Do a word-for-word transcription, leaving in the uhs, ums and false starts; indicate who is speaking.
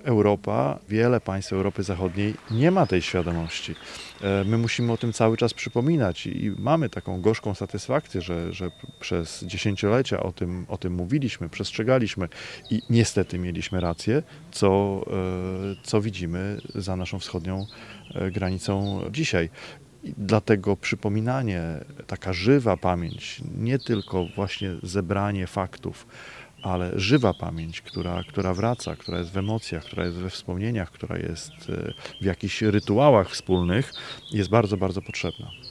Speaker 1: Europa, wiele państw Europy Zachodniej nie ma tej świadomości. My musimy o tym cały czas przypominać i mamy taką gorzką satysfakcję, że, że przez dziesięciolecia o tym, o tym mówiliśmy, przestrzegaliśmy i niestety mieliśmy rację, co, co widzimy za naszą wschodnią granicą dzisiaj. I dlatego przypominanie, taka żywa pamięć, nie tylko właśnie zebranie faktów, ale żywa pamięć, która, która wraca, która jest w emocjach, która jest we wspomnieniach, która jest w jakichś rytuałach wspólnych, jest bardzo, bardzo potrzebna.